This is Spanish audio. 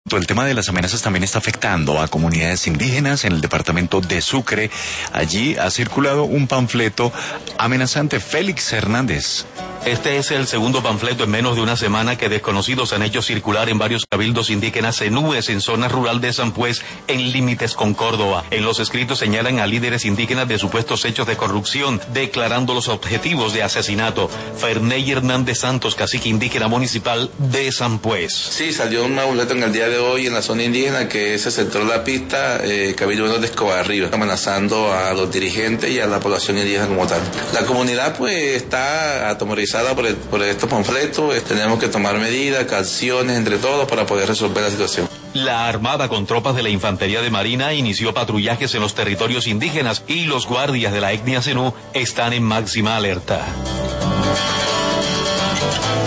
El tema de las amenazas también está afectando a comunidades indígenas en el departamento de Sucre. Allí ha circulado un panfleto amenazante. Félix Hernández. Este es el segundo panfleto en menos de una semana que desconocidos han hecho circular en varios cabildos indígenas en Nubes, en zona rural de Sampués, en límites con Córdoba. En los escritos señalan a líderes indígenas de supuestos hechos de corrupción, declarando los objetivos de asesinato. Ferney Hernández Santos, cacique indígena municipal de Sampués. Sí, salió un panfleto en el día de hoy en la zona indígena que ese sector de la pista, Cabildo de Escobar Arriba, amenazando a los dirigentes y a la población indígena como tal. La comunidad pues está atemorizada por estos panfletos. Tenemos que tomar medidas, acciones entre todos para poder resolver la situación. La Armada con tropas de la Infantería de Marina inició patrullajes en los territorios indígenas y los guardias de la etnia zenú están en máxima alerta.